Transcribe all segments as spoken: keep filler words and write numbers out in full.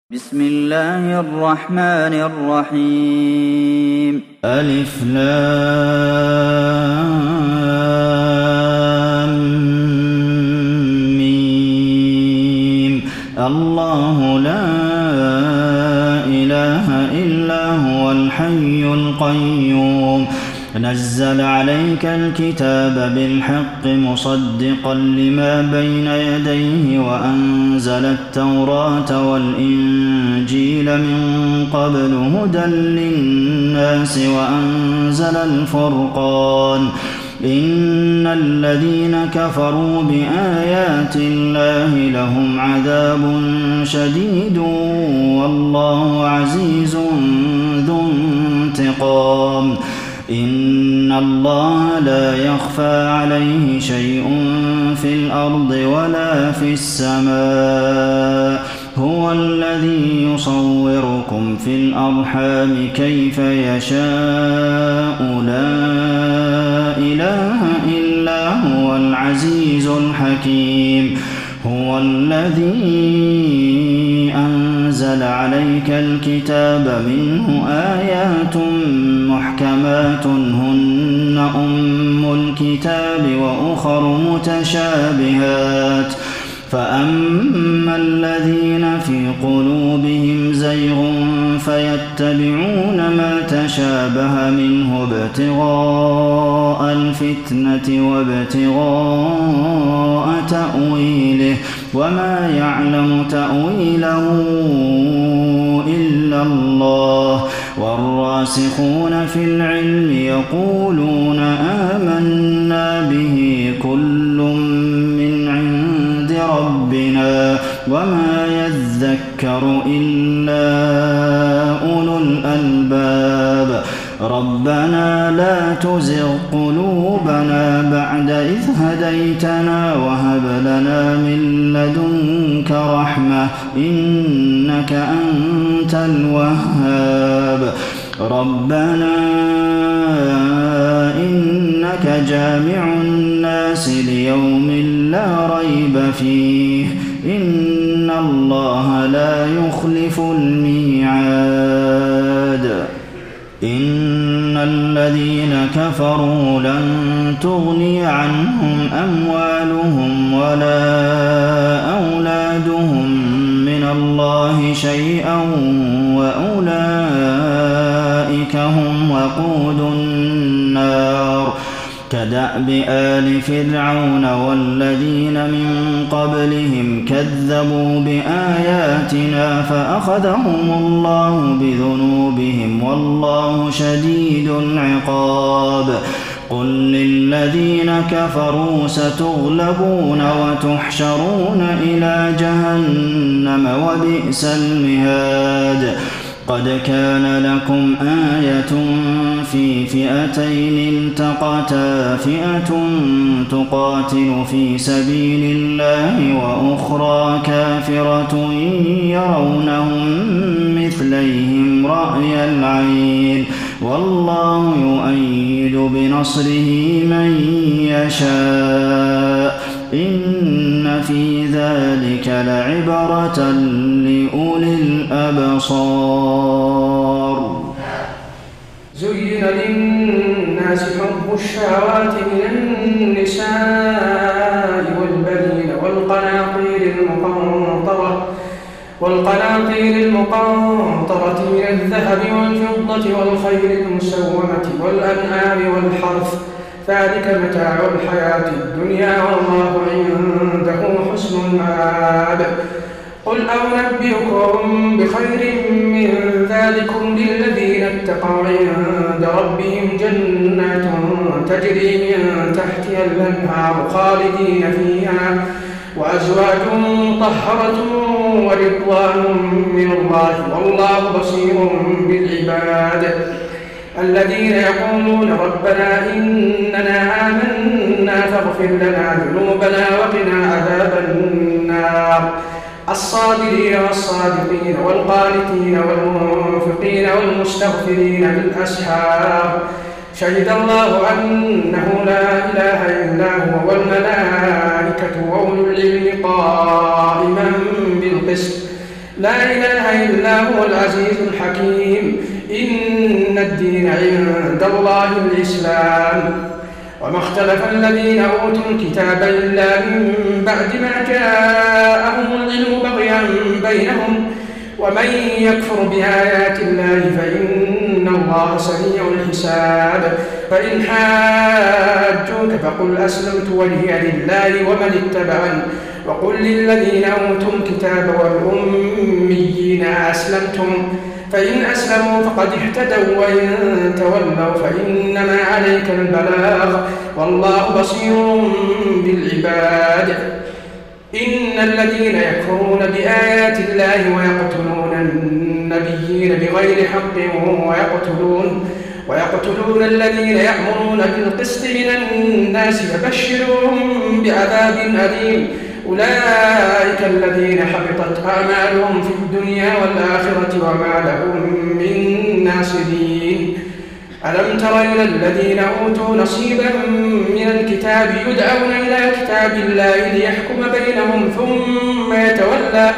بسم الله الرحمن الرحيم ألف لام ميم الله لا إله إلا هو الحي القيوم نزل عليك الكتاب بالحق مصدقا لما بين يديه وأنزل التوراة والإنجيل من قبل هدى للناس وأنزل الفرقان إن الذين كفروا بآيات الله لهم عذاب شديد والله عزيز ذو انتقام إن الله لا يخفى عليه شيء في الأرض ولا في السماء هو الذي يصوركم في الأرحام كيف يشاء لا إله إلا هو العزيز الحكيم هو الذي أنزل عليك الكتاب منه آيات محكمات هن أم الكتاب وأخر متشابهات فأما الذين في قلوبهم زيغ فيتبعون ما تشابه منه ابتغاء الفتنة وابتغاء تأويله وما يعلم تأويله إلا الله والراسخون في العلم يقولون آمنا به كل من عند ربنا وما يذكر إلا أولو الألباب ربنا لا تزغ قلوبنا بعد إذ هديتنا وهب لنا من لدنك رحمة إنك أنت الوهاب ربنا إنك جامع الناس ليوم لا ريب فيه إن الله لا يخلف الميعاد إن الذين كفروا لن تغني عنهم أموالهم ولا أولادهم من الله شيئا وأولئك هم وقود النار كدأب آل فرعون والذين من قبلهم كذبوا بآياتنا فأخذهم الله بذنوبهم والله شديد العقاب قل للذين كفروا ستغلبون وتحشرون إلى جهنم وبئس المهاد قد كان لكم آية في فئتين التقتا فئة تقاتل في سبيل الله وأخرى كافرة يرونهم مثليهم رأي العين والله يؤيد بنصره من يشاء إن في ذلك لعبرة لأولي الأبصار زين للناس حب الشهوات من النساء والبنين والقناطير المقنطرة والقناطير المقنطرة من الذهب والفضة والخيل المسومة والأنعام والحرث ذلك متاع الحياة الدنيا والله عنده حسن المآب قل أنبئكم بخير من ذلكم للذين اتقوا عند ربهم جنات تجري من تحتها الأنهار خالدين فيها وأزواج مطهرة ورضوان من الله والله بصير بالعباد الذين يقولون ربنا إننا آمنا فاغفر لنا ذنوبنا وقنا عذاب النار الصابرين والصادقين والقانتين والمنفقين والمستغفرين بالأسحار شهد الله أنه لا إله إلا هو والملائكة وأولو العلم قائما بالقسط لا إله إلا هو العزيز الحكيم إن الدين عند الله الإسلام وما اختلف الذين أوتوا الكتاب إلا من بعد ما جاءهم العلم بغيا بينهم ومن يكفر بآيات الله فإن الله سريع الحساب فإن حاجوك فقل أسلمت وجهي لله ومن اتبعني وقل للذين أوتوا الكتاب والأميين أسلمتم فإن أسلموا فقد اهتدوا وإن تولوا فإنما عليك البلاغ والله بصير بالعباد إن الذين يكفرون بآيات الله ويقتلون النبيين بغير حق ويقتلون ويقتلون الذين يأمرون بالقسط من الناس فبشرهم بعذاب أليم أولئك الذين حبطت أعمالهم في الدنيا والآخرة وما لهم من ناصرين ألم تر إلى الذين أوتوا نصيبا من الكتاب يدعون إلى كتاب الله ليحكم بينهم ثم يتولى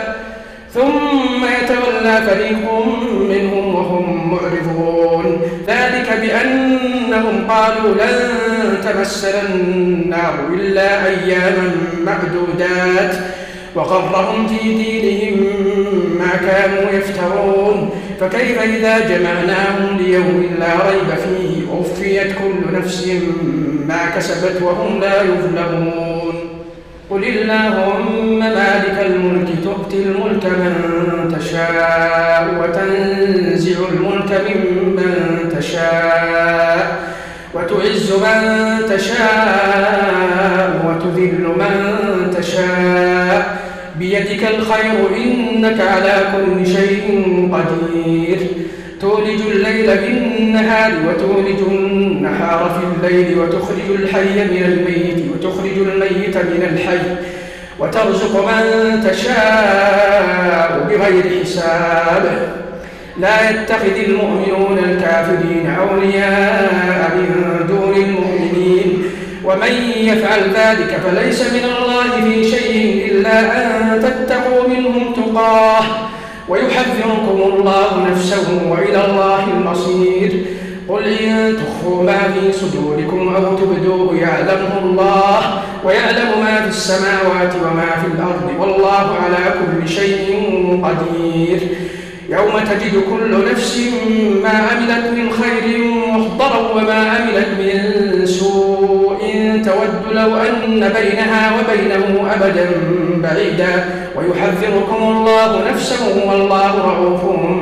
ثم يتولى فريق منهم وهم معرضون ذلك بأنهم قالوا لن تمسنا النار إلا أياما معدودات وغرهم في دينهم ما كانوا يفترون فكيف إذا جمعناهم ليوم لا ريب فيه ووفيت كل نفس ما كسبت وهم لا يظلمون قل اللهم مالك الملك تؤتي الملك من تشاء وتنزع الملك ممن تشاء وتعز من تشاء وتذل من تشاء بيدك الخير إنك على كل شيء قدير تولج الليل في النهار وتولج النهار في الليل وتخرج الحي من الميت وتخرج الميت من الحي وترزق من تشاء بغير حساب لا يتخذ المؤمنون الكافرين أولياء من دون المؤمنين ومن يفعل ذلك فليس من الله في شيء إلا أن تتقوا منهم تقاه ويحذركم الله نفسه وإلى الله المصير قل إن تخفوا ما في صدوركم أو تبدوه يعلمه الله ويعلم ما في السماوات وما في الأرض والله على كل شيء قدير يوم تجد كل نفس ما عملت من خير محضرا وما عملت من سوء تود لو أن بينها وبينه أبدا بعيدا ويحذركم الله نفسه والله رؤوف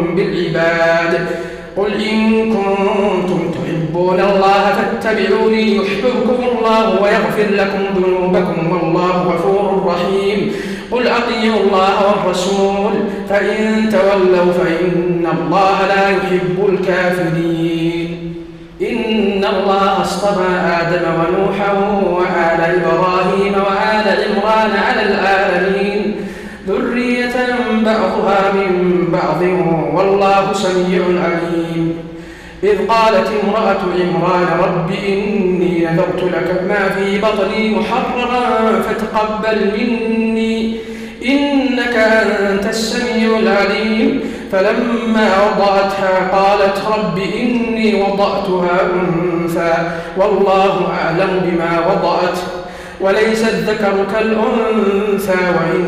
بالعباد قل إن كنتم تحبون الله فاتبعوني يحببكم الله ويغفر لكم ذنوبكم والله غفور رحيم قل أطيعوا الله والرسول فإن تولوا فإن الله لا يحب الكافرين إن الله اصطفى آدم ونوحا وآل إبراهيم وآل عمران على العالمين ذرية بعضها من بعض والله سميع عليم إذ قالت امرأة عمران رب إني نذرت لك ما في بطني محررا فتقبل مني إنك أنت السميع العليم فلما وضعتها قالت رب إني وضعتها أنثى والله أعلم بما وضعت وليس الذكر كالأنثى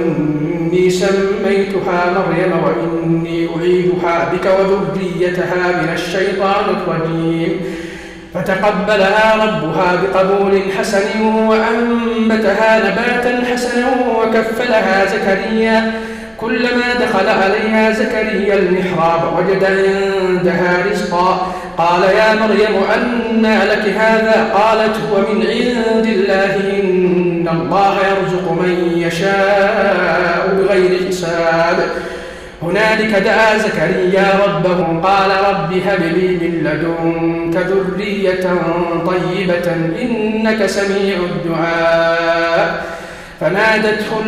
وإني سميتها مريم وإني أعيدها بك وذريتها من الشيطان الرجيم فتقبلها ربها بقبول حسن وأنبتها نباتا حسنا وكفلها زكريا كلما دخل عليها زكريا المحراب وجد عندها رزقا قال يا مريم أنى لك هذا قالت هو من عند الله إن الله يرزق من يشاء بغير حساب هنالك دعا زكريا ربه قال رب هب لي من لدنك ذرية طيبة إنك سميع الدعاء فنادته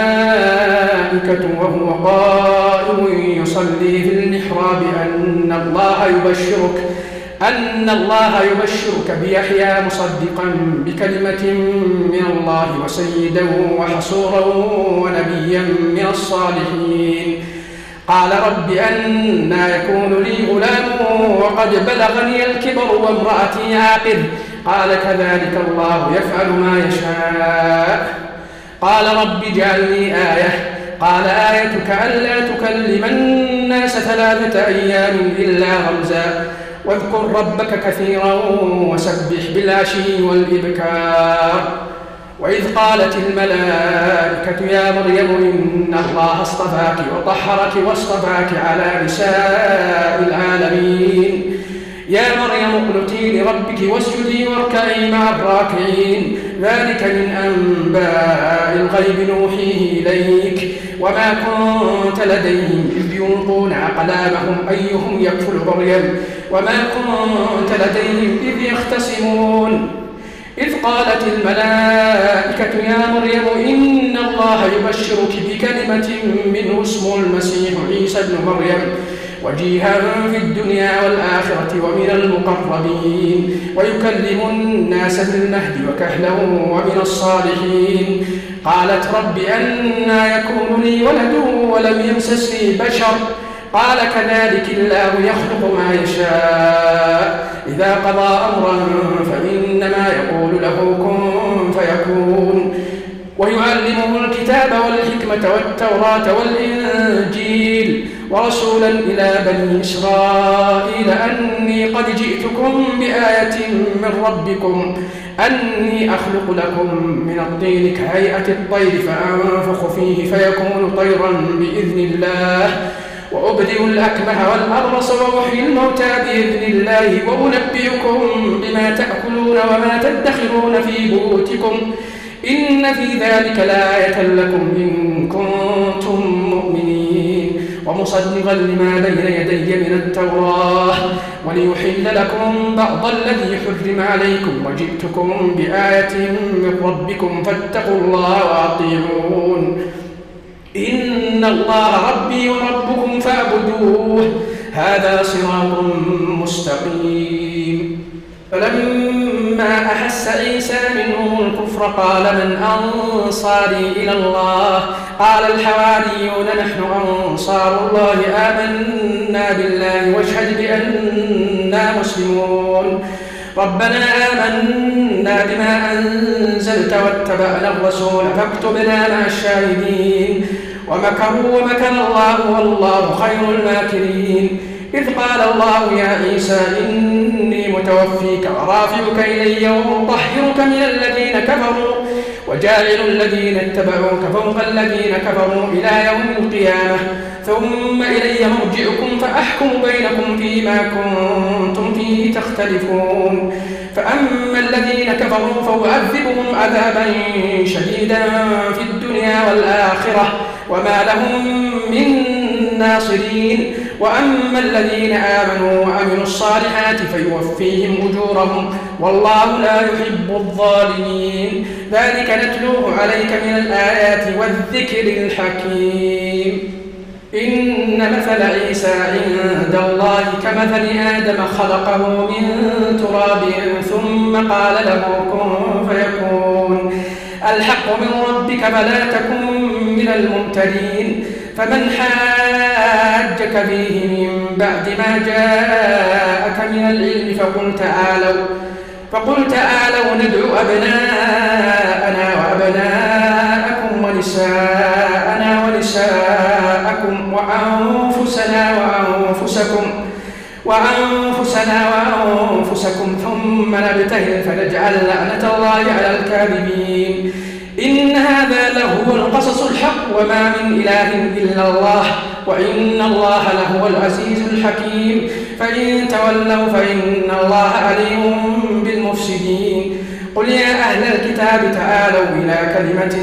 الملائكة وهو قائم يصلي في المحراب أن الله يبشرك أن الله يبشرك بيحيى مصدقا بكلمة من الله وسيدا وحصورا ونبيا من الصالحين قال رب أنى يكون لي غلام وقد بلغني الكبر وامرأتي عاقر قال كذلك الله يفعل ما يشاء قال رب اجعل لي آية قال آيتك ألا تكلم الناس ثلاثة أيام إلا رمزا واذكر ربك كثيرا وسبح بالعشي والإبكار وإذ قالت الملائكة يا مريم إن الله اصطفاك وطهرك واصطفاك على نساء العالمين يا مريم اقنتي لربك واسجدي واركعي مع الراكعين ذلك من أنباء الغيب نوحيه إليك وما كنت لديهم إذ يلقون أقلامهم أيهم يكفل مريم وما كنت لديهم إذ يختصمون إذ قالت الملائكة يا مريم إن الله يبشرك بكلمة منه اسمه المسيح عيسى ابن مريم وجيها في الدنيا والآخرة ومن المقربين ويكلم الناس في المهد وكهلا ومن الصالحين قالت رب أنى يكون لي ولد ولم يمسسني بشر قال كذلك الله يخلق ما يشاء إذا قضى أمرا فإنما يقول له كن فيكون ويعلمه الكتاب والحكمة والتوراة والإنجيل ورسولا إلى بني إسرائيل أني قد جئتكم بآية من ربكم أني أخلق لكم من الطين كهيئة الطير فأنفخ فيه فيكون طيرا بإذن الله وأبدئ الأكمه والأبرص وأحيي الموتى بإذن الله وأنبئكم بما تأكلون وما تدخرون في بيوتكم إن في ذلك لآية لكم إن كنتم مؤمنين ومصدقا لما بين يدي من التوراة وليحل لكم بعض الذي حرم عليكم وجئتكم بآية من ربكم فاتقوا الله وأطيعون إن الله ربي وربكم فاعبدوه هذا صراط مستقيم فلما أحس عيسى منهم الكفر قال من أنصاري إلى الله قال الحواريون نحن أنصار الله آمنا بالله واشهد بأننا مسلمون ربنا آمنا بما أنزلت واتبعنا الرسول فاكتبنا مع الشاهدين ومكروا ومكر الله والله خير الماكرين إذ قال الله يا عيسى إني متوفيك ورافعك إلي ومطهرك من الذين كفروا وجاعل الذين اتبعوك فوق الذين كفروا إلى يوم القيامة ثم إلي مرجعكم فأحكم بينكم فيما كنتم فيه تختلفون فأما الذين كفروا فأعذبهم عذابا شديدا في الدنيا والآخرة وما لهم من ناصرين وأما الذين آمنوا وعملوا الصالحات فيوفيهم أجورهم والله لا يحب الظالمين ذلك نتلوه عليك من الآيات والذكر الحكيم إن مثل عيسى عند الله كمثل آدم خلقه من تراب ثم قال له كن فيكون الحق من ربك فلا تكن من الممترين فمن حاجك فيه من بعد ما جاءك من العلم فقل تعالوا فقل تعالوا ندعو أبناءنا وأبناءكم ونساءنا ونساءكم وأنفسنا وأنفسكم وأنفسنا وأنفسكم ثم نبتهل فنجعل لعنة الله على الكاذبين إن هذا لهو القصص الحق وما من إله إلا الله وإن الله لهو العزيز الحكيم فإن تولوا فإن الله عليم بالمفسدين قل يا أهل الكتاب تعالوا إلى كلمة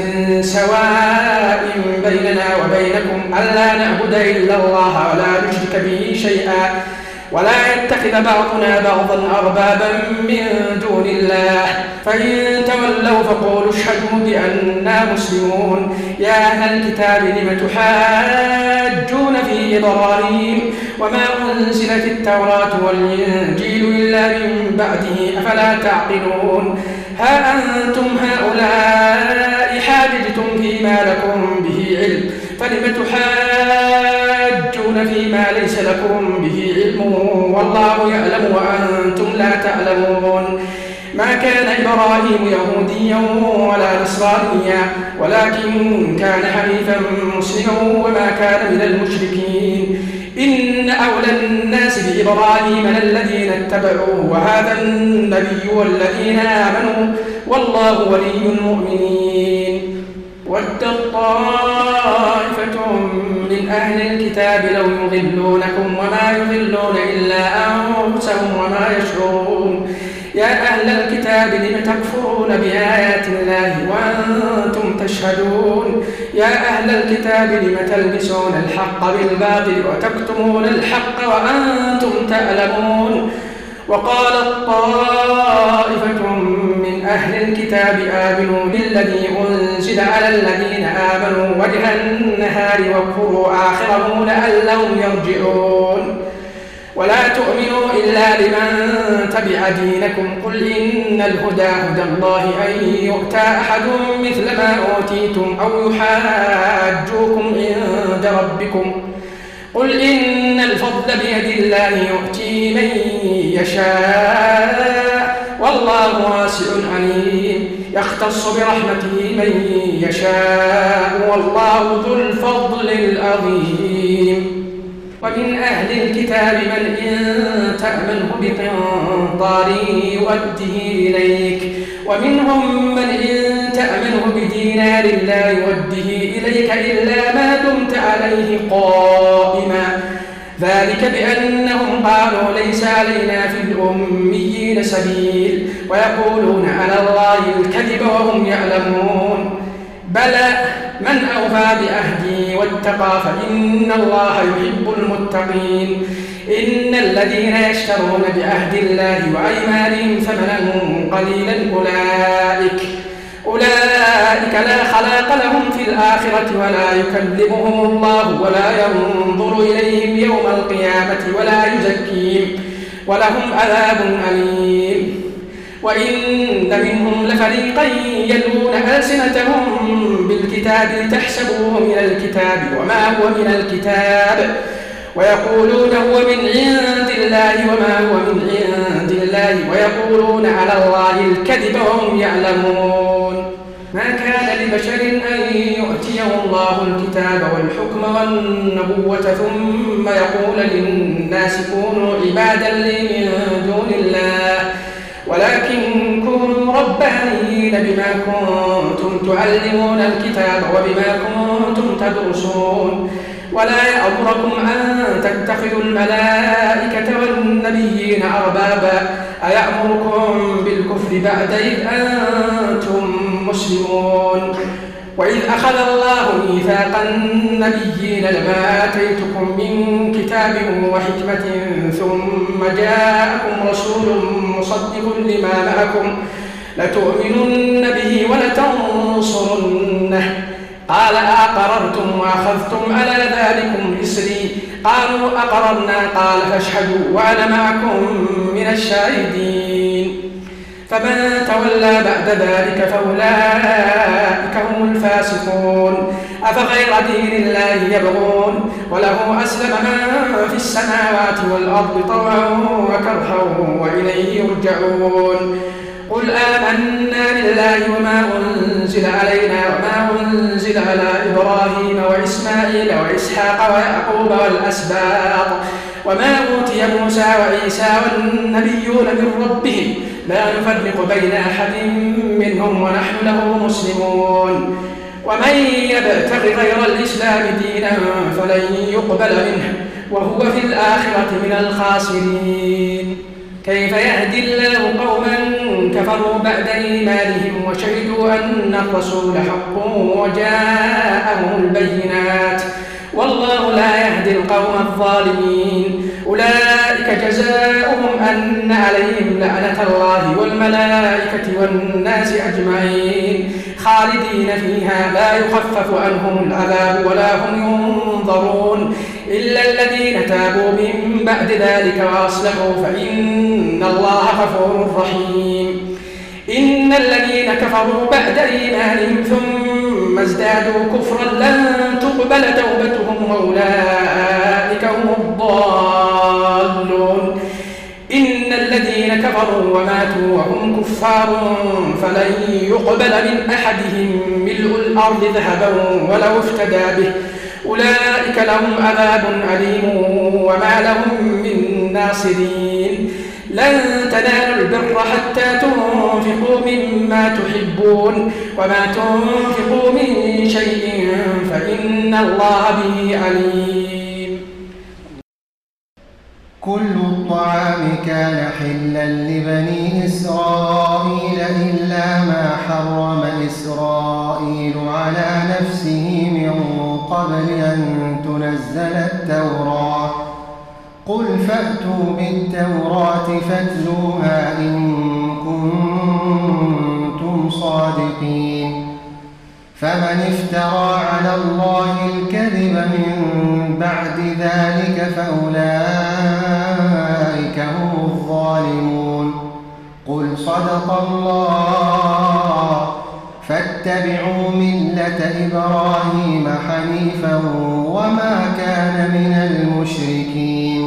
سواء بيننا وبينكم ألا نعبد إلا الله ولا نشرك به شيئا ولا يتخذ بعضنا بعضا أربابا من دون الله فإن تولوا فقولوا اشهدوا بأننا مسلمون يا أهل الكتاب لم تحاجون في إبراهيم وما أنزلت التوراة والإنجيل إلا من بعده أفلا تعقلون ها أنتم هؤلاء حاججتم فيما لكم به علم فلم تحاجون تجادلون فيما ليس لكم به علم والله يعلم وأنتم لا تعلمون ما كان إبراهيم يهوديا ولا نصرانيا ولكن كان حنيفا مسلما وما كان من المشركين إن أولى الناس بإبراهيم للذين اتبعوه وهذا النبي والذين آمنوا والله ولي المؤمنين ود طائفة من أهل الكتاب لو يضلونكم وما يضلون إلا أنفسهم وما يشعرون يا أهل الكتاب لم تكفرون بآيات الله وأنتم تشهدون يا أهل الكتاب لم تلبسون الحق بالباطل وتكتمون الحق وأنتم تعلمون وقالت طائفة من أهل الكتاب آمنوا بالذي أنزل على الذين آمنوا وجه النهار واكفروا آخره لعلهم يرجعون ولا تؤمنوا إلا لمن تبع دينكم قل إن الهدى هدى الله أن يؤتى أحد مثل ما أوتيتم أو يحاجوكم عند ربكم قل إن الفضل بيد الله يؤتي من يشاء والله واسع عليم يختص برحمته من يشاء والله ذو الفضل العظيم ومن أهل الكتاب من إن تأمنه بقنطار يؤده إليك ومنهم من إن تأمنه بدينار لا يؤده إليك إلا ما دمت عليه قائما ذلك بأنهم قالوا ليس علينا في الأميين سبيل ويقولون على الله الكذب وهم يعلمون بلى من أوفى بعهده واتقى فإن الله يحب المتقين إن الذين يشترون بعهد الله وأيمانهم ثمنا قليلا أولئك أولئك لا خلاق لهم في الآخرة ولا يكلمهم الله ولا ينظر إليهم يوم القيامة ولا يزكيهم ولهم عذاب أليم وإن منهم لفريقا يلوون ألسنتهم بالكتاب لتحسبوه من الكتاب وما هو من الكتاب ويقولون هو من عند الله وما هو من عند الله ويقولون على الله الكذب وهم يعلمون ما كان لبشر أن يؤتيه الله الكتاب والحكم والنبوة ثم يقول للناس كونوا عبادا لي من دون الله ولكن كونوا ربانيين بما كنتم تعلمون الكتاب وبما كنتم تدرسون ولا يأمركم أن تتخذوا الملائكة والنبيين أربابا أيأمركم بالكفر بعد إذ أنتم مسلمون وإذ أخذ الله ميثاق النبيين لما آتيتكم من كتاب وحكمة ثم جاءكم رسول مصدق لما معكم لتؤمنن به ولتنصرنه قال أقررتم وأخذتم على ذلكم إصري قالوا أقررنا قال فاشهدوا وأنا معكم من الشاهدين فمن تولى بعد ذلك فأولئك هم الفاسقون أفغير دين الله يبغون وله أسلم من في السماوات والأرض طوعا وكرها وإليه يرجعون قل آمنا بالله وما أنزل علينا وما أنزل على إبراهيم وإسماعيل وإسحاق ويعقوب والأسباط وما أوتي موسى وعيسى والنبيون من ربهم لا نفرق بين أحد منهم ونحن له مسلمون ومن يبتغ غير الإسلام دينا فلن يقبل منه وهو في الآخرة من الخاسرين كيف يهدي الله قوما كفروا بعد إيمانهم وشهدوا أن الرسول حق وجاءهم البينات والله لا يهدي القوم الظالمين أولئك جزاؤهم أن عليهم لعنة الله والملائكة والناس أجمعين خالدين فيها لا يخفف عنهم العذاب ولا هم ينظرون إلا الذين تابوا من بعد ذلك وأصلحوا فإن الله غفور رحيم إن إن الذين كفروا بعد إيمانهم ثم ازدادوا كفرا لن تقبل توبتهم وأولئك هم الضالون. إن الذين كفروا وماتوا وهم كفار فلن يقبل من أحدهم ملء الأرض ذهبا ولو افتدى به أولئك لهم عذاب أليم وما لهم من ناصرين. لن تنالوا البر حتى تنفقوا مما تحبون وما تنفقوا من شيء فإن الله به عليم. كل الطعام كان حلا لبني إسرائيل إلا ما حرم إسرائيل على نفسه من قبل أن تنزل التوراة. قل فأتوا بالتوراة فاتلوها إن كنتم صادقين. فمن افترى على الله الكذب من بعد ذلك فأولئك هم الظالمون. قل صدق الله فاتبعوا ملة إبراهيم حنيفا وما كان من المشركين.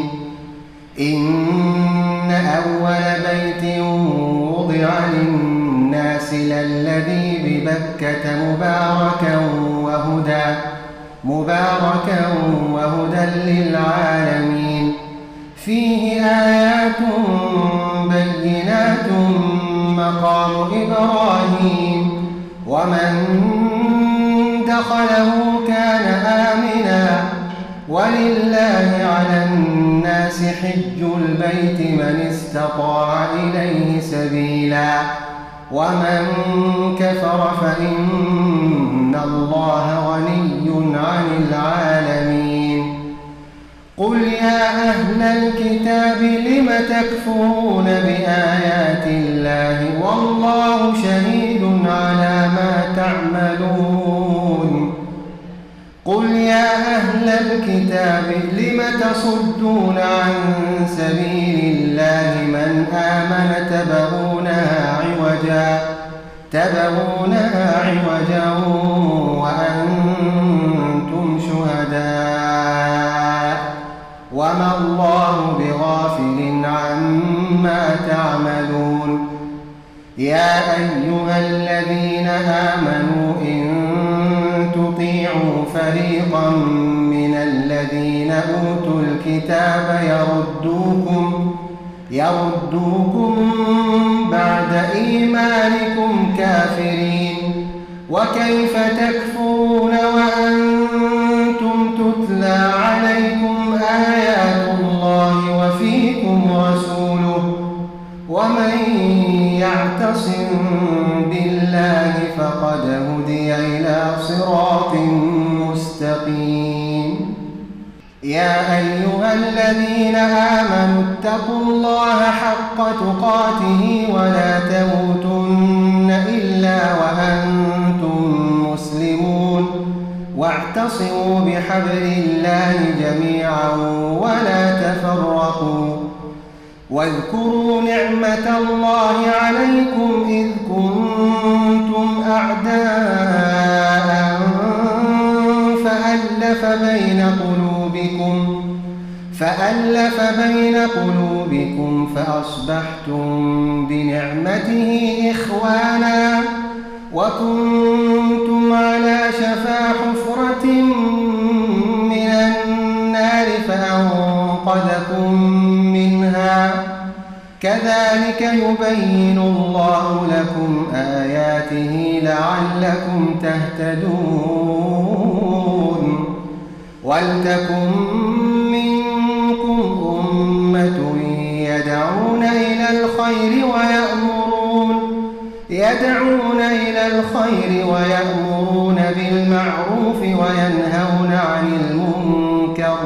إن أول بيت وضع للناس للذي ببكة مباركا وهدى مباركا وهدى للعالمين. فيه آيات بينات مقام إبراهيم ومن دخله كان آمنا ولله على الناس حج البيت من استطاع إليه سبيلا ومن كفر فإن الله غني عن العالمين. قل يا أهل الكتاب لم تكفرون بآيات الله والله شهيد على ما تعملون. قل يا أهل الكتاب لم تصدون عن سبيل الله من آمن تبغونها عوجا تبغونها عوجا وأنتم شهداء وما الله بغافل عما تعملون. يا أيها الذين آمنوا إن تطيعوا فريقا من الذين أوتوا الكتاب يردوكم يردوكم بعد إيمانكم كافرين. وكيف تكفرون وأنتم تتلى عليكم آيات الله وفيكم رسوله ومن يعتصم بالله فقد هدي إلى صراط مستقيم. يا أيها الذين آمنوا اتقوا الله حق تقاته ولا تموتن إلا وأنتم مسلمون واعتصموا بحبل الله جميعا ولا تفرقوا. واذكروا نعمة الله عليكم إذ كنتم أعداء فألف بين قلوبكم فألف بين قلوبكم فأصبحتم بنعمته إخوانا وكنتم على شفا حفرة من النار فأنقذكم منها. كذلك يبين الله لكم آياته لعلكم تهتدون. ولتكن منكم أمة يدعون إلى الخير ويأمرون يدعون إلى الخير ويأمرون بالمعروف وينهون عن المنكر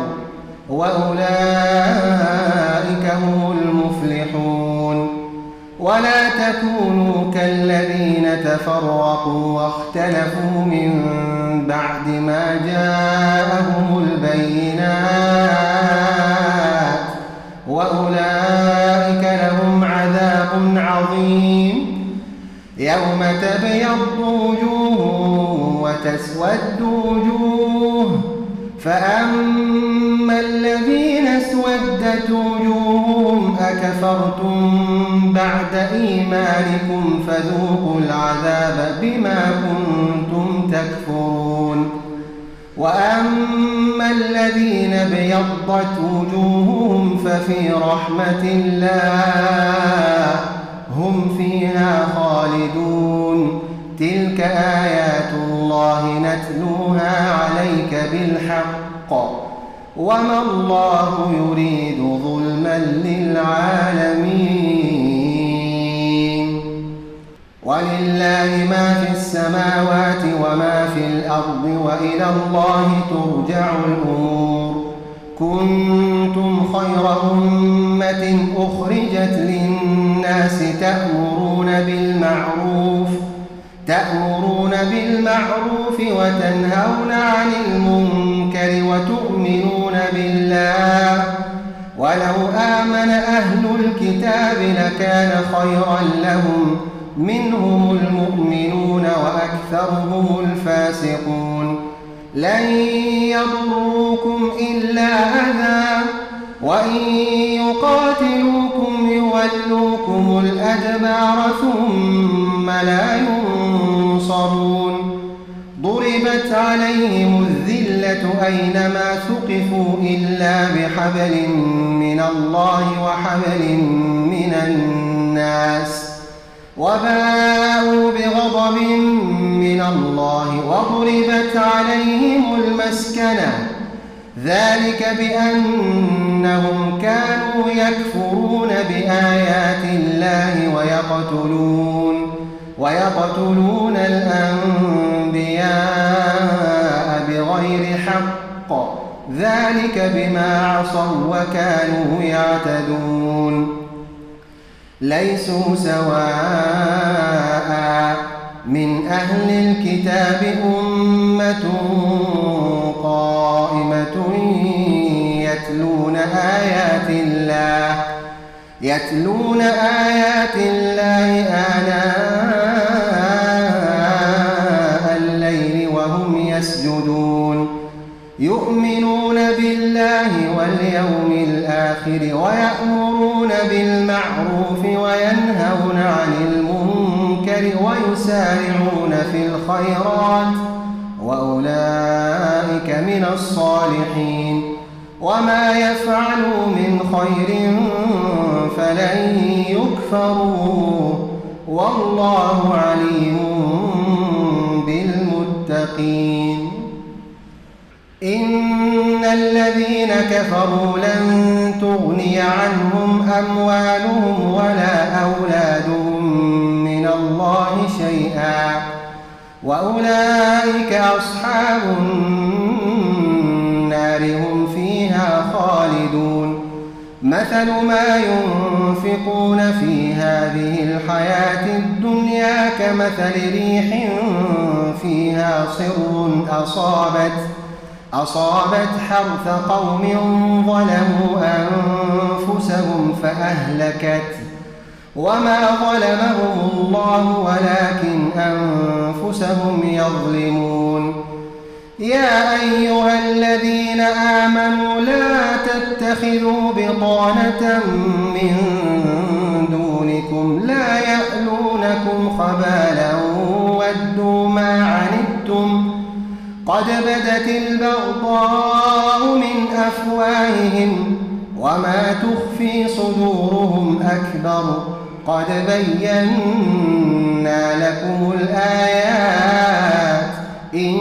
وأولئك هم المفلحون. ولا تكونوا كالذين تفرقوا واختلفوا من بعد ما جاءهم البينات وأولئك لهم عذاب عظيم. يوم وتسود وجوه، فأما الذين اسودت وجوههم أكفرتم بعد إيمانكم فذوقوا العذاب بما كنتم تكفرون. وأما الذين ابيضت وجوههم ففي رحمة الله هم فيها خالدون. تلك آيات الله نتلوها عليك بالحق وما الله يريد ظلما للعالمين. ولله ما في السماوات وما في الأرض وإلى الله ترجع الأمور. كنتم خير أمة أخرجت للناس تأمرون بالمعروف تأمرون بالمعروف وتنهون عن المنكر وتؤمنون بالله. ولو آمن أهل الكتاب لكان خيرا لهم، منهم المؤمنون وأكثرهم الفاسقون. لن يضروكم إلا أذى وإن يقاتلوكم يولوكم الأدبار ثم لا ينصرون. ضربت عليهم الذلة أينما ثقفوا إلا بحبل من الله وحبل من الناس وباءوا بغضب من الله وضربت عليهم المسكنة، ذلك بأنهم كانوا يكفرون بآيات الله ويقتلون ويقتلون الأنبياء بغير حق، ذلك بما عصوا وكانوا يعتدون. ليسوا سواء من أهل الكتاب أمة قائمة يتلون آيات الله يتلون آيات الله آناء الليل وهم يسجدون، يؤمنون بالله واليوم الآخر ويأمرون بالمعروف وينهون عن المنكر ويسارعون في الخيرات وأولئك من الصالحين. وما يفعلوا من خير فلن يكفروا والله عليم بالمتقين. إن الذين كفروا لن تغني عنهم أموالهم ولا أولادهم من الله شيئا وأولئك أصحاب النار هم فيها خالدون. مثل ما ينفقون في هذه الحياة الدنيا كمثل ريح فيها صر أصابت أصابت حرث قوم ظلموا أنفسهم فأهلكت، وما ظلمهم الله ولكن أنفسهم يظلمون. يا أيها الذين آمنوا لا تتخذوا بطانة من دونكم لا يألونكم خبالا ودوا ما عنتم قد بدت البغضاء من أفواههم وما تخفي صدورهم أكبر قد بينا لكم الآيات إن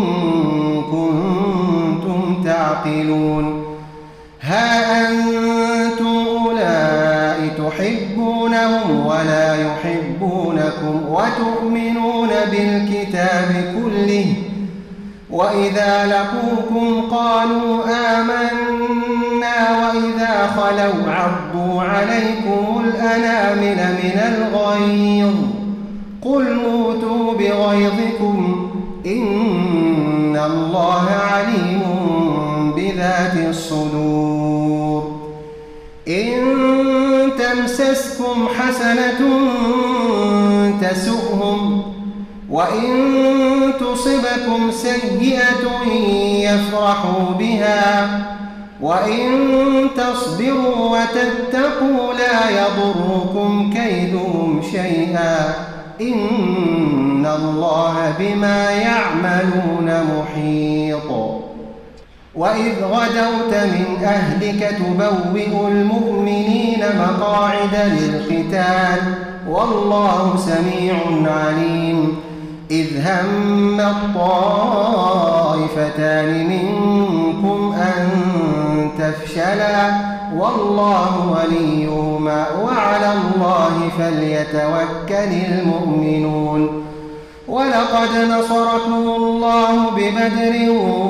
كنتم تعقلون. ها أنتم أولئك تحبونهم ولا يحبونكم وتؤمنون بالكتاب كله وإذا لقوكم قالوا آمنا وإذا خلوا عضوا عليكم الأنامل من الغيظ قل موتوا بغيظكم إن الله عليم بذات الصدور. إن تمسسكم حسنة تسؤهم وإن تصبكم سيئة يفرحوا بها وإن تصبروا وتتقوا لا يضركم كيدهم شيئا إن الله بما يعملون محيط. وإذ غدوت من أهلك تبوئ المؤمنين مقاعد للقتال والله سميع عليم. إذ هم الطائفتان منكم أن تفشلا والله وليهما وعلى الله فليتوكل المؤمنون. ولقد نصركم الله ببدر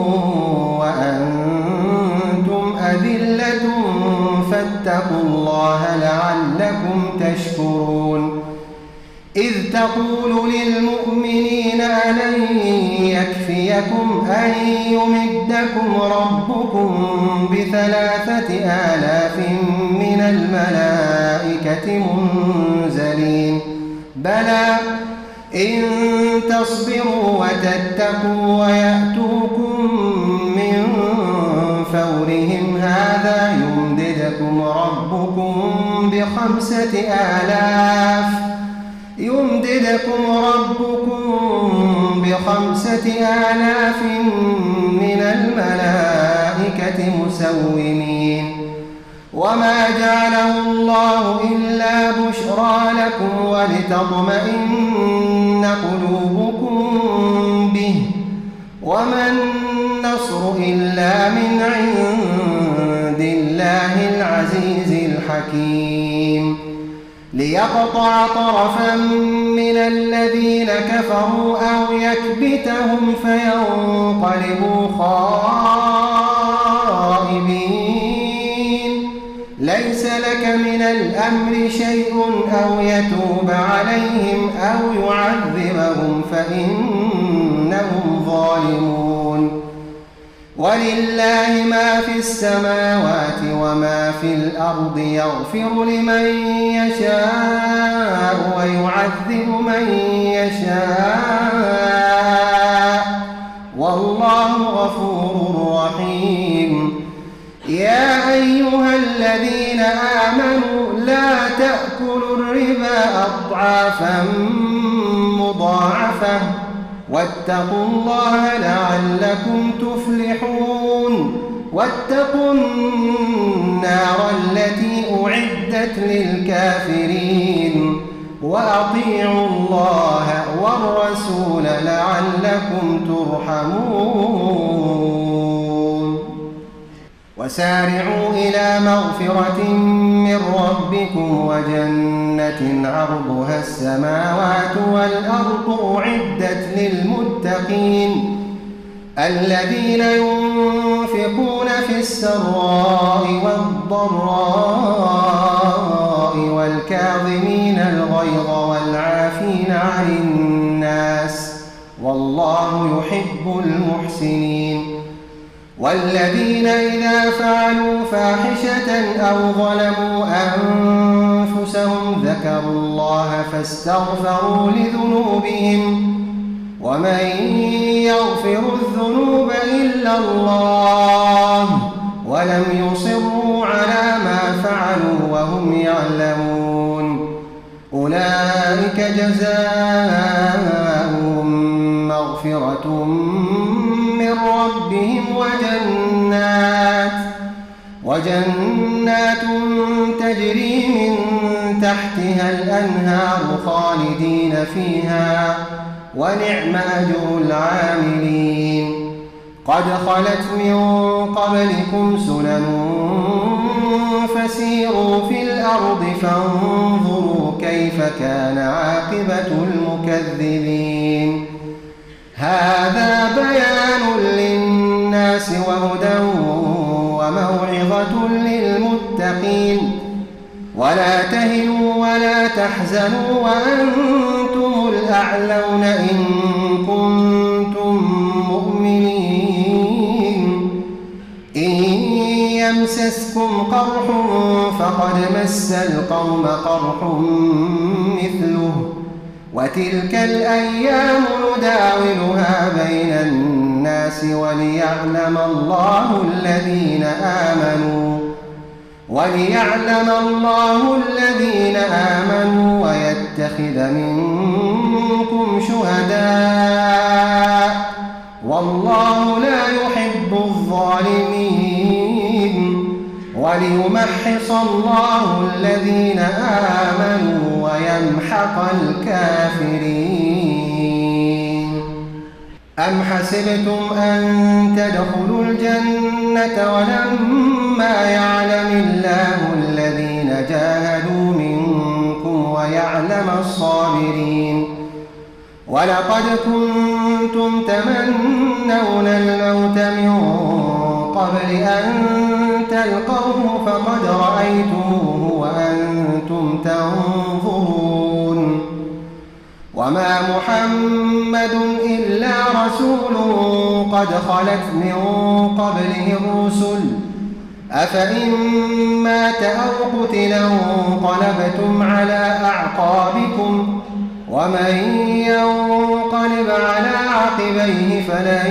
وأنتم أذلة فاتقوا الله لعلكم تشكرون. إذ تقول للمؤمنين ألن يكفيكم أن يمدكم ربكم بثلاثة آلاف من الملائكة منزلين بلى إن تصبروا وتتقوا ويأتوكم من فورهم هذا يمددكم ربكم بخمسة آلاف يمددكم ربكم بخمسة آلاف من الملائكة مسومين. وما جعله الله إلا بشرى لكم ولتطمئن قلوبكم به وما النصر إلا من عند الله العزيز الحكيم. ليقطع طرفا من الذين كفروا أو يكبتهم فينقلبوا خائبين. ليس لك من الأمر شيء أو يتوب عليهم أو يعذبهم فإنهم ظالمون. ولله ما في السماوات وما في الأرض يغفر لمن يشاء ويعذب من يشاء والله غفور رحيم. يا أيها الذين آمنوا لا تأكلوا الربا أضعافا مضاعفة واتقوا الله لعلكم تفلحون. واتقوا النار التي أعدت للكافرين وأطيعوا الله والرسول لعلكم ترحمون. وسارعوا إلى مغفرة من ربكم وجنة عرضها السماوات والأرض أعدت للمتقين الذين ينفقون في السراء والضراء والكاظمين الغيظ والعافين عن الناس والله يحب المحسنين. والذين إذا فعلوا فاحشة أو ظلموا أنفسهم ذكروا الله فاستغفروا لذنوبهم ومن يغفر الذنوب إلا الله ولم يصروا على ما فعلوا وهم يعلمون أولئك جزاؤهم مغفرة من ربهم وجنات وجنات تجري من تحتها الأنهار خالدين فيها ونعم أجر العاملين. قد خلت من قبلكم سنن فسيروا في الأرض فانظروا كيف كان عاقبة المكذبين. هذا بيان للناس وهدى وموعظة للمتقين. ولا تهنوا ولا تحزنوا وأنتم الأعلون إن كنتم مؤمنين. إن يمسسكم قرح فقد مس القوم قرح مثله وتلك الأيام نداولها بين الناس وليعلم الله الذين آمنوا وليعلم الله الذين آمنوا ويتخذ منكم شهداء والله لا يحب الظالمين وليمحص الله الذين آمنوا ويمحق الكافرين. أم حسبتم أن تدخلوا الجنة ولما يعلم الله الذين جاهدوا منكم ويعلم الصابرين ولقد كنتم تمنون الموت من قبل أن تلقوه فقد رأيتموه وأنتم تنظرون وما محمد إلا رسول قد خلت من قبله الرسل أفإن مات أو قتل انقلبتم على أعقابكم ومن ينقلب على عقبيه فلن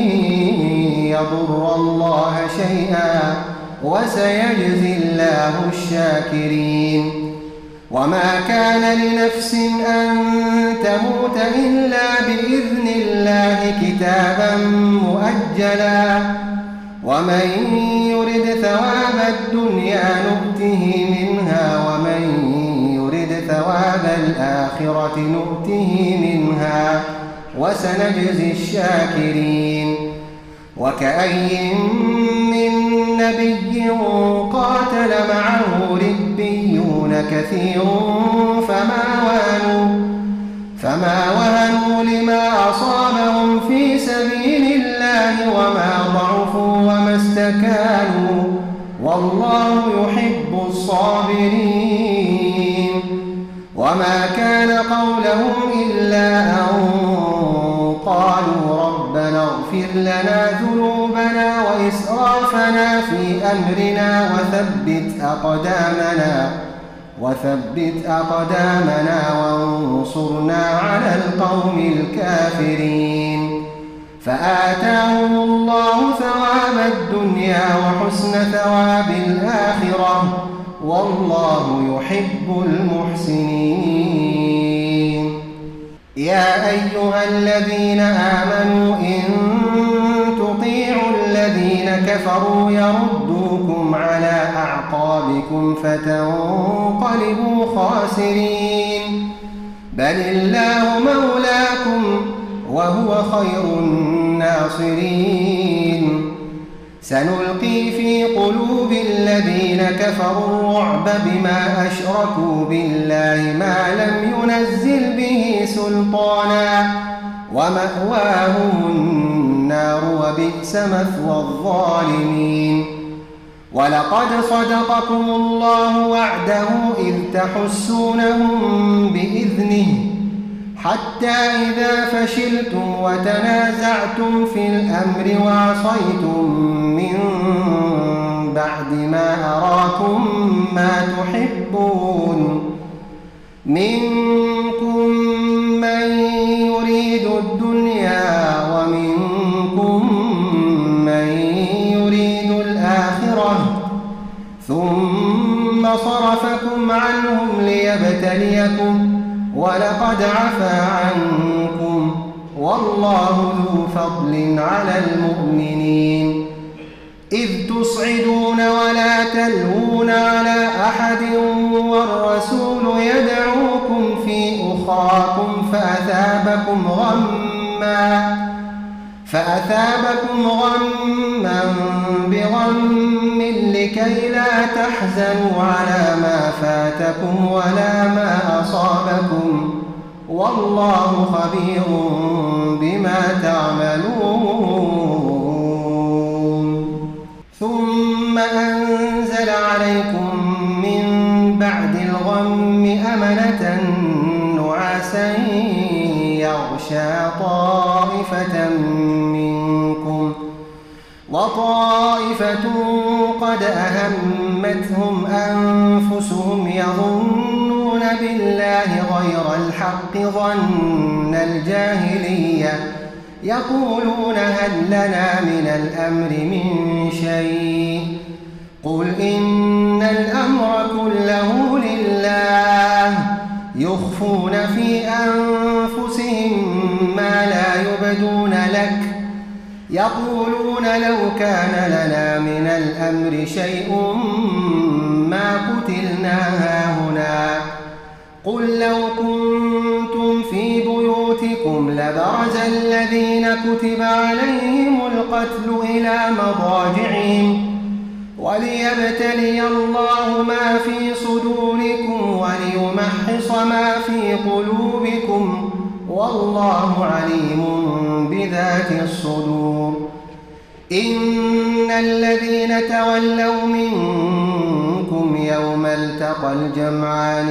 يضر الله شيئا وسيجزي الله الشاكرين. وما كان لنفس أن تموت إلا بإذن الله كتابا مؤجلا ومن يرد ثواب الدنيا نؤته منها ومن يرد ثواب الآخرة نؤته منها وسنجزي الشاكرين. وكأي من نبي قاتل معه ربيون كثير فما وهنوا فما وهنوا لما أصابهم في سبيل الله وما ضعفوا وما استكانوا والله يحب الصابرين. وما كان قولهم إلا أن قالوا ربنا اغفر لنا ذنوبنا وإسرافنا في أمرنا وثبت أقدامنا وثبت أقدامنا وانصرنا على القوم الكافرين. فآتاهم الله ثواب الدنيا وحسن ثواب الآخرة والله يحب المحسنين. يا أيها الذين آمنوا إن تطيعوا الذين كفروا يردوكم على أعقابكم فتنقلبوا خاسرين بل الله مولاكم وهو خير الناصرين. سنلقي في قلوب الذين كفروا الرعب بما أشركوا بالله ما لم ينزل به سلطانا ومأواهم النار وبئس مثوى الظالمين. ولقد صدقكم الله وعده إذ تحسونهم بإذنه حتى إذا فشلتم وتنازعتم في الأمر وعصيتم من بعد ما أراكم ما تحبون منكم من يريد الدنيا ومنكم من يريد الآخرة ثم صرفكم عنهم ليبتليكم ولقد عفا عنكم والله ذو فضل على المؤمنين. إذ تصعدون ولا تلوون على أحد والرسول يدعوكم في أخراكم فأثابكم غما فأثابكم غما بغم لكي لا تحزنوا على ما فاتكم ولا ما أصابكم والله خبير بما تعملون. ثم أنزل عليكم من بعد الغم أمنة نعاسا يغشى طائفة منكم وطائفة قد أهمتهم أنفسهم يظنون بالله غير الحق ظن الجاهلية يقولون هل لنا من الأمر من شيء قل إن الأمر كله لله يخفون في أنفسهم ما لا يبدون لك يقولون لو كان لنا من الأمر شيء ما قتلنا هاهنا قل لو كنتم في بيوتكم لبرز الذين كتب عليهم القتل إلى مضاجعهم وليبتلي الله ما في صدوركم وليمحص ما في قلوبكم والله عليم بذات الصدور إن الذين تولوا منكم يوم التقى الجمعان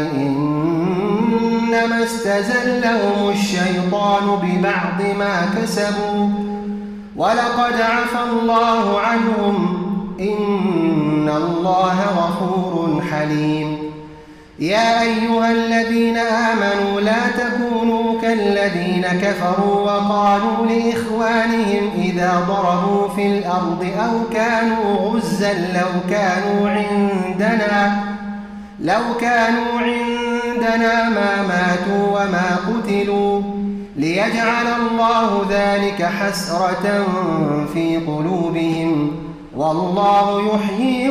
إنما استزلهم الشيطان ببعض ما كسبوا ولقد عفى الله عنهم إن الله غفور حليم يا أيها الذين آمنوا لا تكونوا كالذين كفروا وقالوا لإخوانهم إذا ضربوا في الأرض أو كانوا غزا لو كانوا عندنا لو كانوا عندنا ما ماتوا وما قتلوا ليجعل الله ذلك حسرة في قلوبهم والله يحيي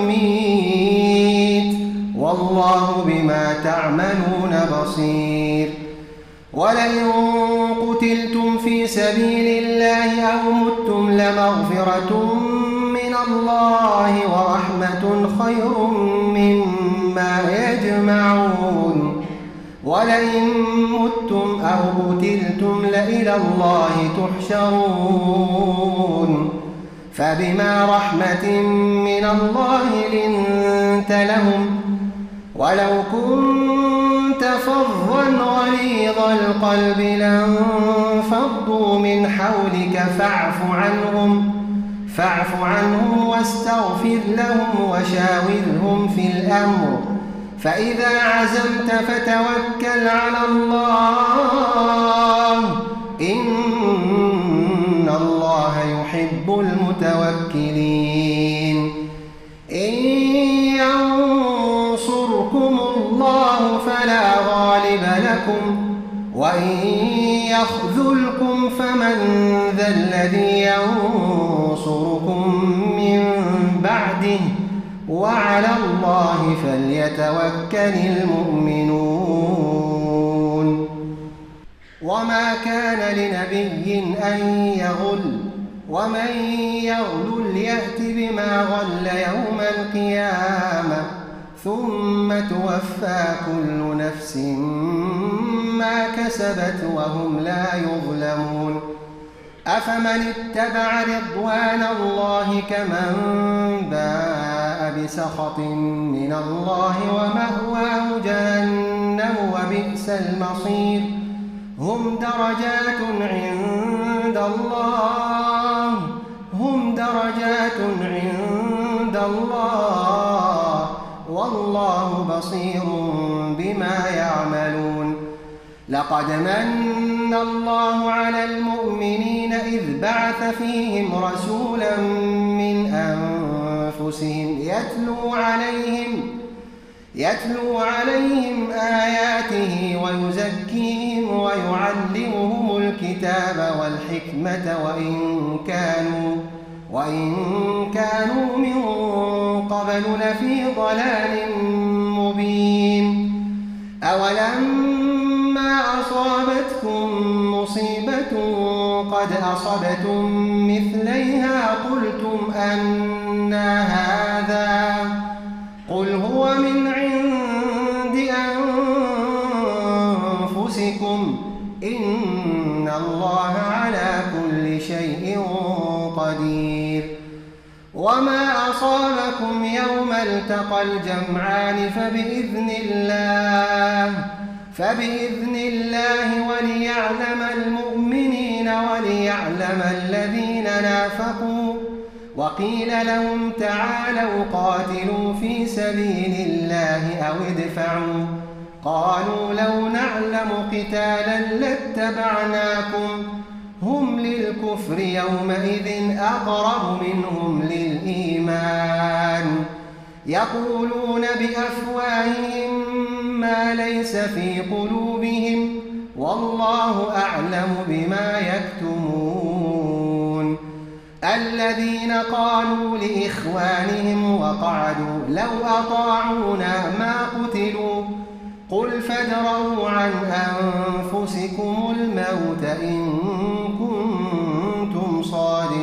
ويميت والله بما تعملون بصير ولئن قتلتم في سبيل الله أو متم لمغفرة من الله ورحمة خير مما يجمعون ولئن متم أو قتلتم لإلى الله تحشرون فبما رحمة من الله لنت لهم ولو كنت فظا غليظ القلب لانفضوا من حولك فاعف عنهم فاعف عنهم واستغفر لهم وشاورهم في الأمر فإذا عزمت فتوكل على الله إن الله يحب المتوكلين إن ينصركم الله فلا غالب لكم وإن يخذلكم فمن ذا الذي ينصركم من بعده وعلى الله فليتوكل المؤمنون وما كان لنبي أن يغل ومن يغل يأت بما غل يوم القيامة ثم توفى كل نفس ما كسبت وهم لا يظلمون أفمن اتبع رضوان الله كمن باء بسخط من الله ومأواه جهنم وبئس المصير هم درجات عند الله هم درجات عند الله والله بصير بما يعملون لقد من الله على المؤمنين إذ بعث فيهم رسولا من أنفسهم يتلو عليهم يتلو عليهم آياته ويزكيهم ويعلمهم الكتاب والحكمة وإن كانوا وإن كانوا من قبل لفي ضلال مبين أولما أصابتكم مصيبة قد أصبتم مثليها قلتم أنى هذا قل هو من عند أنفسكم إن الله على كل شيء قدير وما أصابكم يوم التقى الجمعان فبإذن الله فبإذن الله وليعلم المؤمنين وليعلم الذين نافقوا وقيل لهم تعالوا قاتلوا في سبيل الله أو ادفعوا قالوا لو نعلم قتالا لاتبعناكم هم للكفر يومئذ أقرب منهم للإيمان يقولون بأفواههم ما ليس في قلوبهم والله أعلم بما يكتمون الذين قالوا لإخوانهم وقعدوا لو أطاعونا ما قتلوا قل فادرءوا عن أنفسكم الموت إن كنتم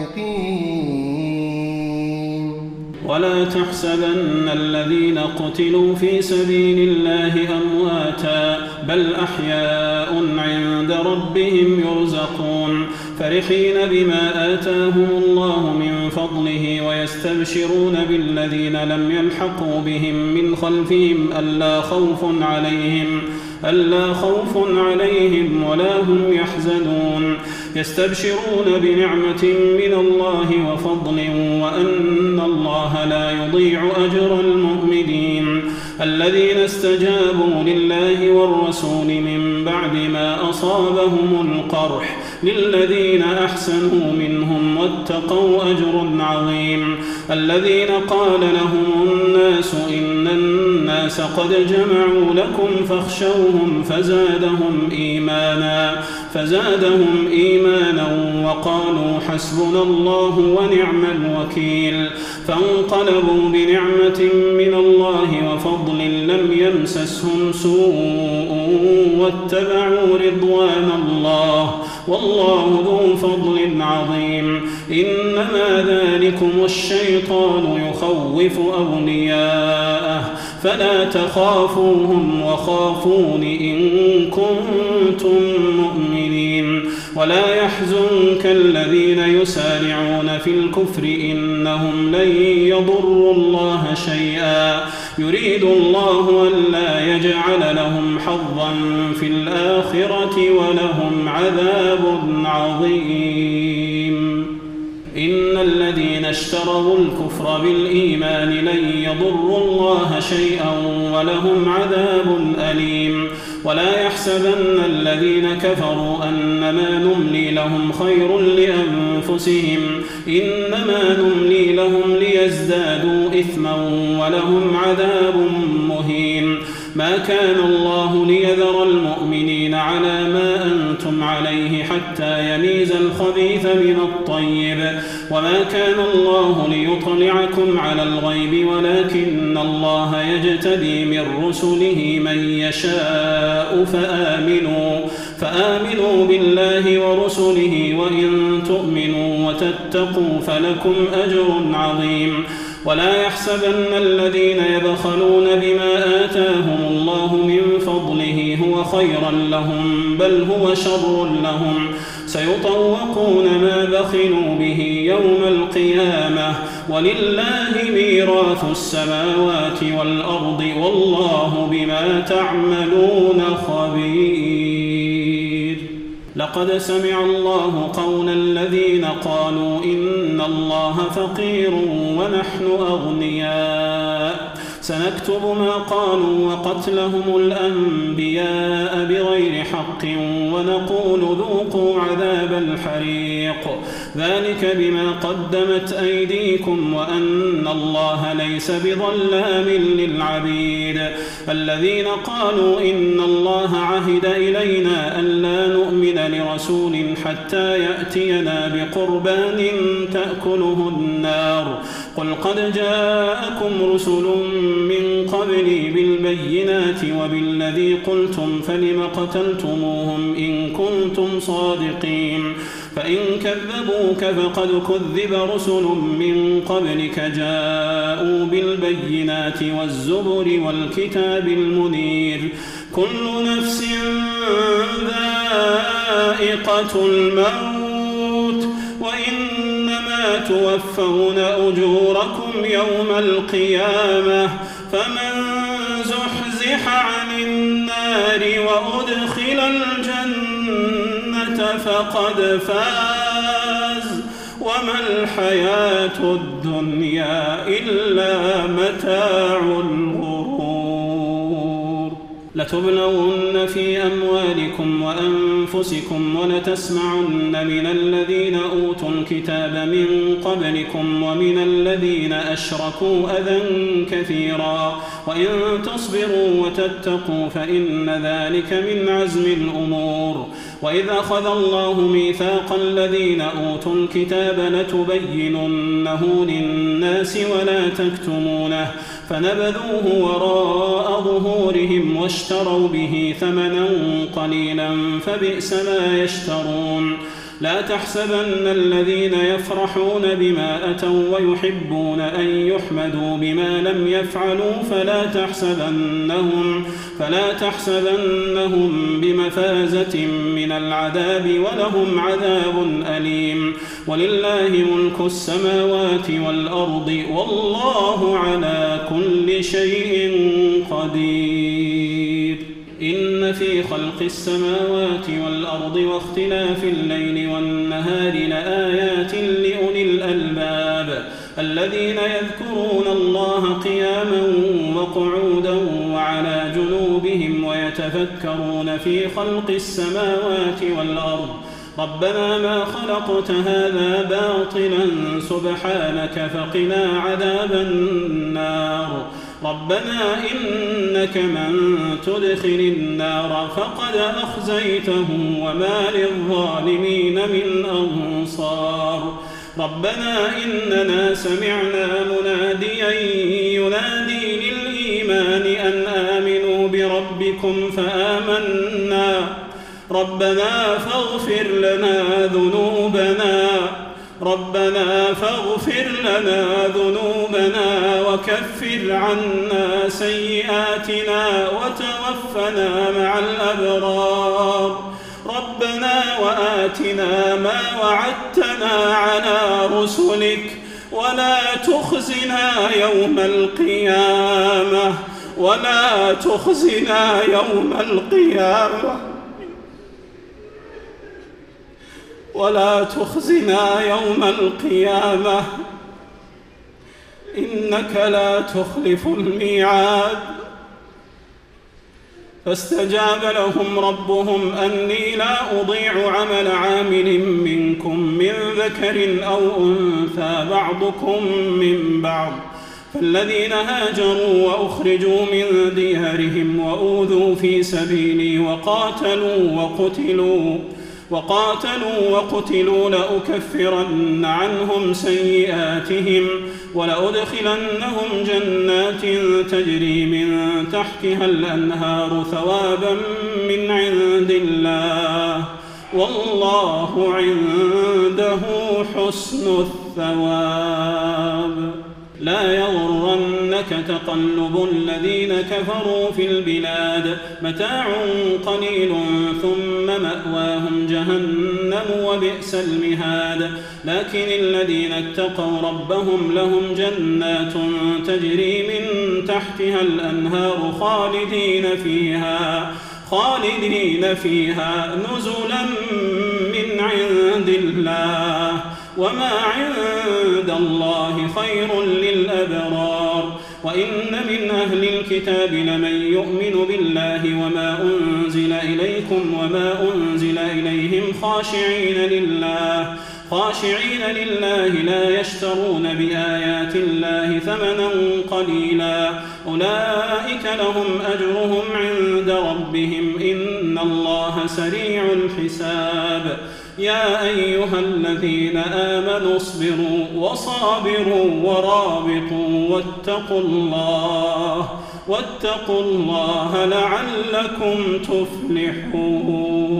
صادقين ولا تحسبن الذين قتلوا في سبيل الله أمواتا بل أحياء عند ربهم يرزقون فرحين بما آتاهم الله من فضله ويستبشرون بالذين لم يلحقوا بهم من خلفهم ألا خوف عليهم ألا خوف عليهم ولا هم يحزنون يستبشرون بنعمة من الله وفضل وأن الله لا يضيع أجر المؤمنين الذين استجابوا لله والرسول من بعد ما أصابهم القرح للذين أحسنوا منهم واتقوا أجر عظيم الذين قال لهم الناس إن الناس قد جمعوا لكم فاخشوهم فزادهم إيمانا فزادهم إيمانا وقالوا حسبنا الله ونعم الوكيل فانقلبوا بنعمة من الله وفضل لم يمسسهم سوء واتبعوا رضوان الله والله ذو فضل عظيم إنما ذلكم الشيطان يخوف أولياءه فلا تخافوهم وخافون إن كنتم مؤمنين ولا يحزنك الذين يسارعون في الكفر إنهم لن يضروا الله شيئا يريد الله ألا يجعل لهم حظا في الآخرة ولهم عذاب عظيم إن الذين اشتروا الكفر بالإيمان لن يضروا الله شيئا ولهم عذاب أليم ولا يحسبن الذين كفروا أنما نملي لهم خير لأنفسهم إنما نملي لهم ليزدادوا إثما ولهم عذاب مهين ما كان الله ليذر المؤمنين على ما أنتم عليه حتى يميز الخبيث من الطيب وما كان الله ليطلعكم على الغيب ولكن الله يجتبي من رسله من يشاء فآمنوا فآمنوا بالله ورسله وإن تؤمنوا وتتقوا فلكم أجر عظيم ولا يحسبن الذين يبخلون بما آتاهم الله من فضله هو خيرا لهم بل هو شر لهم سيطوقون ما بخلوا به يوم القيامة ولله ميراث السماوات والأرض والله بما تعملون خبير لقد سمع الله قول الذين قالوا إن الله فقير ونحن أغنياء سنكتب ما قالوا وقتلهم الأنبياء بغير حق ونقول ذوقوا عذاب الحريق ذلك بما قدمت أيديكم وأن الله ليس بظلام للعبيد الذين قالوا إن الله عهد إلينا ألا نؤمن لرسول حتى يأتينا بقربان تأكله النار قل قد جاءكم رسل من قبلي بالبينات وبالذي قلتم فلم قتلتموهم إن كنتم صادقين فإن كذبوك فقد كذب رسل من قبلك جاءوا بالبينات والزبر والكتاب المنير كل نفس ذائقة الموت وإنما توفون أجوركم يوم القيامة فمن زحزح عن النار وأدخل الجنة فقد فاز وما الحياة الدنيا إلا متاع الغرور لتبلون في أموالكم وأنفسكم ولتسمعن من الذين أوتوا الكتاب من قبلكم ومن الذين أشركوا أذى كثيرا وإن تصبروا وتتقوا فإن ذلك من عزم الأمور. وإذ أخذ الله ميثاق الذين أوتوا الكتاب لتبيننه للناس ولا تكتمونه فنبذوه وراء ظهورهم واشتروا به ثمنا قليلا فبئس ما يشترون. لا تحسبن الذين يفرحون بما أتوا ويحبون أن يحمدوا بما لم يفعلوا فلا تحسبنهم, فلا تحسبنهم بمفازة من العذاب ولهم عذاب أليم. ولله ملك السماوات والأرض والله على كل شيء قدير. إن في خلق السماوات والأرض واختلاف الليل والنهار لآيات لأولي الألباب الذين يذكرون الله قياما وقعودا وعلى جنوبهم ويتفكرون في خلق السماوات والأرض ربنا ما خلقت هذا باطلا سبحانك فقنا عذاب النار. ربنا إنك من تدخل النار فقد أخزيته وما للظالمين من أنصار. ربنا إننا سمعنا مناديا ينادي للإيمان أن آمنوا بربكم فآمنا ربنا فاغفر لنا ذنوبنا ربنا فاغفر لنا ذنوبنا وكفر عنا سيئاتنا وتوفنا مع الأبرار. ربنا وآتنا ما وعدتنا على رسلك ولا تخزنا يوم القيامة ولا تخزنا يوم القيامة ولا تخزنا يوم القيامة إنك لا تخلف الميعاد. فاستجاب لهم ربهم أني لا أضيع عمل عامل منكم من ذكر أو أنثى بعضكم من بعض فالذين هاجروا وأخرجوا من ديارهم وأوذوا في سبيلي وقاتلوا وقتلوا وقاتلوا وقتلوا لأكفرن عنهم سيئاتهم ولأدخلنهم جنات تجري من تحتها الأنهار ثوابا من عند الله والله عنده حسن الثواب. لا يغرنك تقلب الذين كفروا في البلاد متاع قليل ثم مأواهم جهنم وبئس المهاد. لكن الذين اتقوا ربهم لهم جنات تجري من تحتها الأنهار خالدين فيها خالدين فيها نزلا من عند الله وما عند الله خير للأبرار. وإن من أهل الكتاب لمن يؤمن بالله وما أنزل إليكم وما أنزل إليهم خاشعين لله خاشعين لله لا يشترون بآيات الله ثمنا قليلا أولئك لهم أجرهم عند ربهم إن الله سريع الحساب. يا أيها الذين آمنوا اصبروا وصابروا ورابطوا واتقوا الله واتقوا الله لعلكم تفلحون.